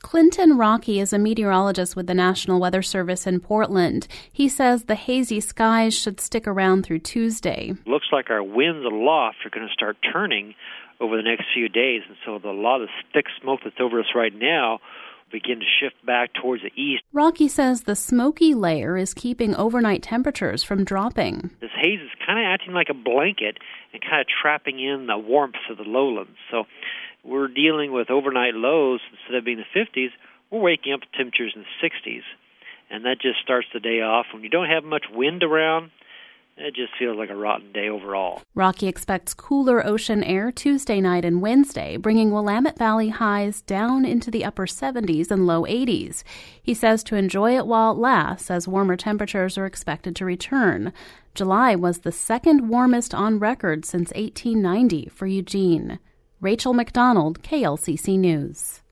Clinton Rocky is a meteorologist with the National Weather Service in Portland. He says the hazy skies should stick around through Tuesday. Looks like our winds aloft are going to start turning over the next few days, and so a lot of thick smoke that's over us right now will begin to shift back towards the east. Rocky says the smoky layer is keeping overnight temperatures from dropping. This haze is kind of acting like a blanket and kind of trapping in the warmth of the lowlands. So we're dealing with overnight lows. Instead of being the 50s, we're waking up to temperatures in the 60s. And that just starts the day off. When you don't have much wind around, it just feels like a rotten day overall. Rocky expects cooler ocean air Tuesday night and Wednesday, bringing Willamette Valley highs down into the upper 70s and low 80s. He says to enjoy it while it lasts, as warmer temperatures are expected to return. July was the second warmest on record since 1890 for Eugene. Rachel McDonald, KLCC News.